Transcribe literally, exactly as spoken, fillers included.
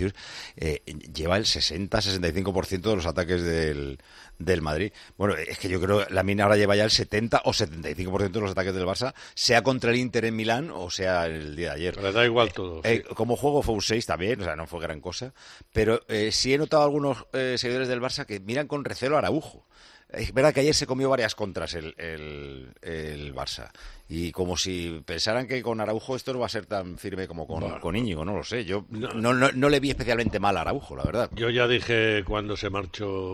Vinicius eh, lleva el sesenta a sesenta y cinco por ciento de los ataques del, del Madrid. Bueno, es que yo creo que Lamine ahora lleva ya el setenta o setenta y cinco por ciento de los ataques del Barça, sea contra el Inter en Milán o sea el día de ayer. Le da igual todo. Eh, sí. eh, como juego fue un seis también, o sea, no fue gran cosa, pero eh, sí he notado algunos eh, seguidores del Barça que miran con recelo a Araujo. Es verdad que ayer se comió varias contras el, el, el Barça. Y como si pensaran que con Araujo esto no va a ser tan firme como con, Bueno, con Íñigo, no lo sé. Yo no, no, no, no le vi especialmente mal a Araujo, la verdad. Yo ya dije cuando se marchó